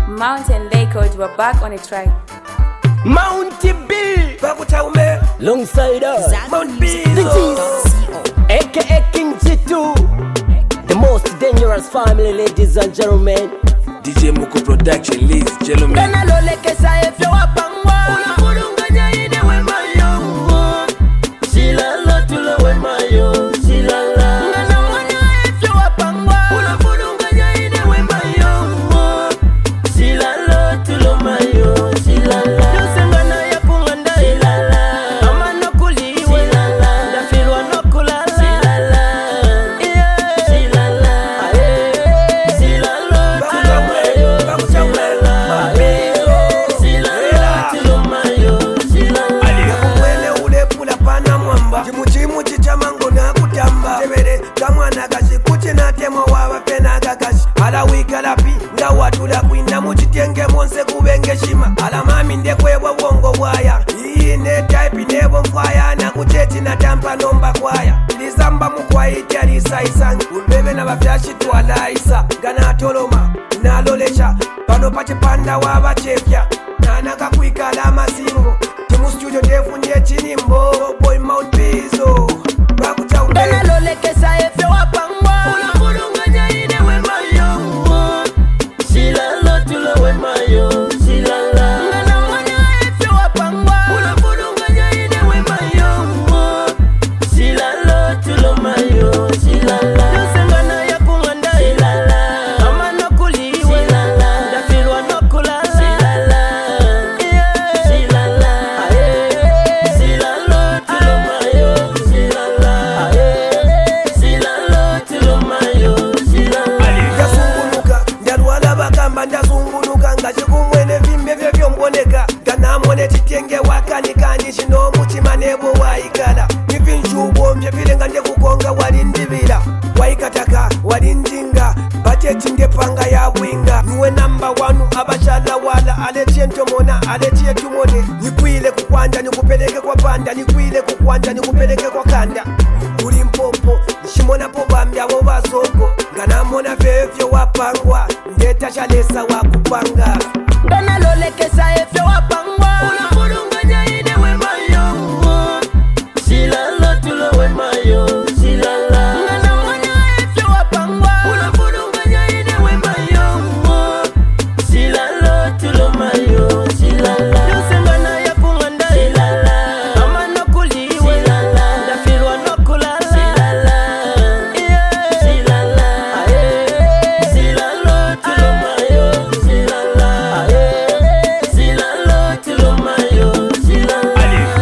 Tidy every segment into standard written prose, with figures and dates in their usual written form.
Mountain Records were back on a track. Mounty B, alongside us, Mount B, aka King G2, the most dangerous family, ladies and gentlemen. DJ Muko Production, ladies and gentlemen. Watula kwina muchitenge monse kubenge shima ala mami ndekwebwa wongo bwaya ine type nebo mfaya na kucheti na tampa nomba kwaya lizamba mukwaita lisaisa ulbebe na bafyashi twalaisa gana toloma nalolesha pano pachipanda wabachefya nanaka kwikala masingo timu studio ndefunye chinimbo boy Mount Bizo bakuchaumbe Nalolekesa efe wapangwa unafurunganya ine wemayo silalo tulo wemayo silala Nanawana efe wapangwa unafurunganya ine wemayo silalo tulo mayo silala Yosengana ya kumanda silala Ama nokuliwe silala Dafirwa nokulala silala Silala Silalo tulo mayo silala Silalo tulo mayo silala Ndazungunuka, ndalwala bakamba ndazungunuka ngachikumwene vimbe vyomboneka ganamone chitenge wakanikani chino mutima nebo waikala ivinchubombye vilenga ndekukonga walindivila waikataka walindinga bacheti ndepanga ya bwinga niwe namba wanu abachala wala aletientomona aletietumone nikwile kukwanja nikupeleke kwa panda nikwile kukwanja nikupeleke kwa kanda uli mpopo nshimona po bambi abo bazogo ganamona vevyo wapangwa ndetachalesa wakupanga Nalolekesa efe wapangwa unafurunganya ine wemayo silalo tulo wemayo silala Nanawana efe wapangwa unafurunganya ine wemayo silalo tulo mayo silala Yosengana ya kumanda silala Ama nokuliwe silala Dafirwa nokulala silala Silala Silalo tulo mayo silala Silalo tulo mayo silala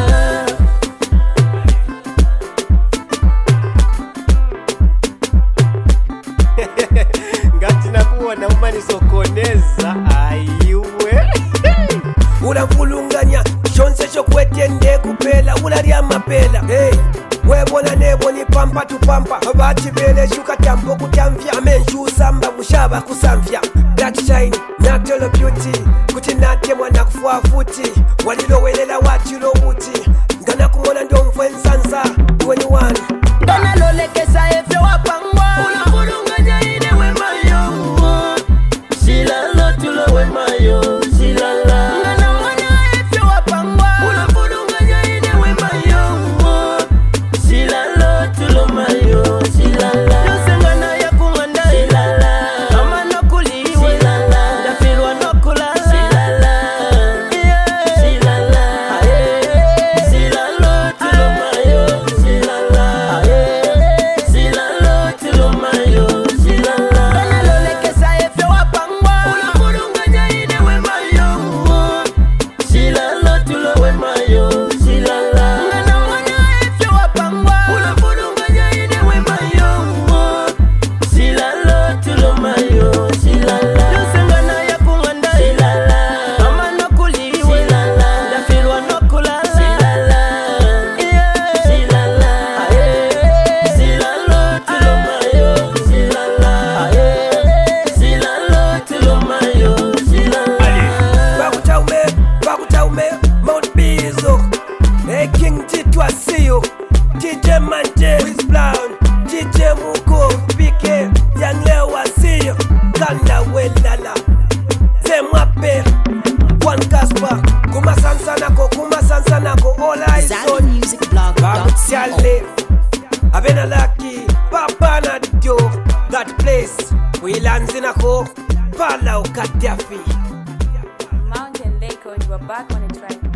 ngati nakuona umanisokoneza ayiwe ulavulunganya shonse shokwetende kupela ulalya mapela hey. webona nebo ni pampa tupampa bachivele shuka tambo kutamvya amenshusamba bushaba kusamvya that shine natolo beauty kuti natemwa nakufua futi walilowelela wachilo buti ngana kumona ndo mfwensansa 21 Nalolekesa efe wapangwa unafurunganya ine wemayo silalo tulo wemayo silala Nanawana efe wapangwa unafurunganya ine wemayo silalo tulo mayo silala Yosengana ya kumanda silala Ama nokuliwe silala Dafirwa nokulala silala Silala Tyson Bamutsiale Abena Lucky Papa Nadio That place we lands in a ho Palau Kadafi Mountain Lake, we're back on the track.